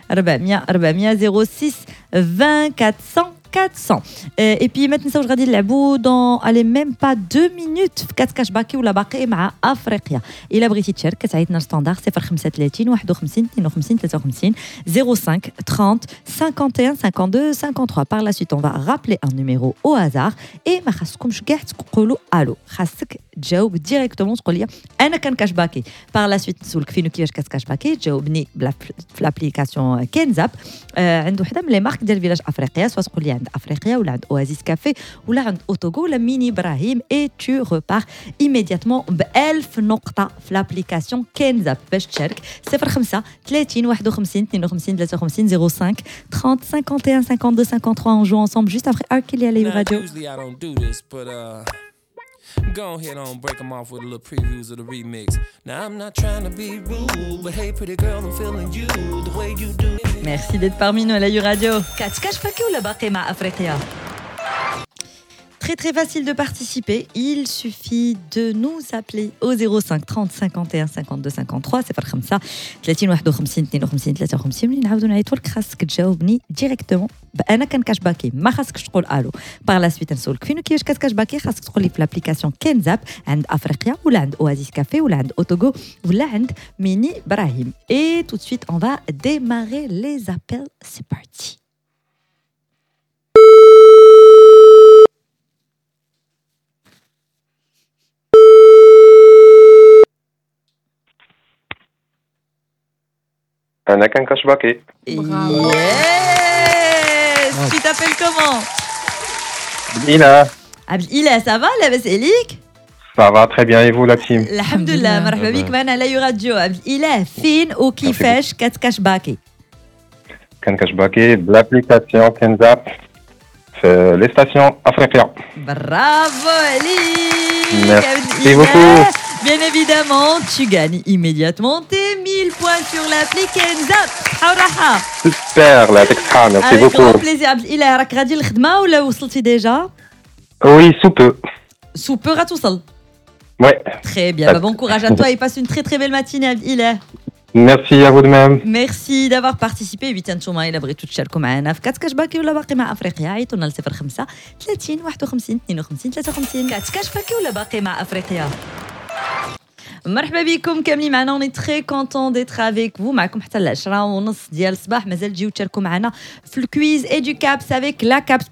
400 06 20 400 400. Et puis maintenant, je vais نلعبوا dans allez même pas 2 minutes في كاس كاش باكي ولا باقي مع افريقيا. الا بغيتي تشارك كتعيطنا ستاندار 035 51 52 53 05 30 51 52 53. Par la suite, on va rappeler un numéro au hasard et ما خاصكمش كاع تقولوا الو، خاصك تجاوب ديريكتومون تقول لي انا كان كاش باكي. Par la suite نسولك فينو كيفاش كاس باكي تجاوبني في لابليكاسيون كينزاب. عنده وحده من لي مارك ديال فيلاج افريقيا، سواء تقول لي عند افريقيا ولا عند اوازيس كافي ولا عند اوتوغو ولا ميني ابراهيم et tu repars immédiatement ب1000 نقطه في لابليكاسيون كينزاب. باش تشارك 05 30 51 52 53 05 30 51 52 53. On joue ensemble juste après Arkeli à la radio. Usually I don't do this, but go ahead on break them off with a little previews of the remix. Now I'm not trying to be rude, but hey pretty girl, I'm feeling you the way you do it. Merci d'être parmi nous à la radio. كاش باكي ولا باقي مع افريقيا؟ Très très facile de participer, il suffit de nous appeler au 05 30 51 52 53 05 30 51 52 53. ملي نعاودو نعيطوا لك خاصك تجاوبني ديريكتومون انا كان كاش باكي، ما خاصكش تقول الو. Par la suite نسولك فين كيفاش كاش باكي، خاصك تقول لي في لابليكاسيون كينزاب عند افريقيا ولا عند اوازيس كافي ولا عند اوتوغو ولا عند ميني ابراهيم. Et tout de suite on va démarrer les appels, c'est parti. أنا كان كشباكي. Yes. Tu t'appelles comment? Ila. Abdel, ça va لاباس عليك؟ Ça va très bien et vous la team? الحمد لله. مرحبا بك معنا على راديو. عبد فين وكيفاش كتكشباكي؟ كان كشباكي بلابليكاسيون كنزاب في لي ستاسيون افريقيا. برافو عليك. Merci beaucoup. Bien évidemment, tu gagnes immédiatement tes 1000 points sur l'appli Kenzap. راحة. Super, la textra, merci Avec beaucoup. grand plaisir. عبد راك غادي للخدمة ولا وصلتي ديجا؟ Oui, sous peu. Sous peu غتوصل. Ouais. Très bien. Bon courage à toi et passe une très très belle matinée عبد. Merci à vous de même. ميرسي دافوار بارتيسيبي. بيت نتوما الا بغيتو تشاركوا معنا في كاس باكي ولا باقي مع افريقيا عيطوا لنا ل 05 30 51 52 53. كاس باكي ولا باقي مع افريقيا. مرحبا بكم كاملين معنا. اوني تري كونطون ديتر افيك فو معكم حتى ل 10:30 ديال الصباح. مازال تجيو تشاركوا معنا في الكويز اي دو كابس افيك لا كابس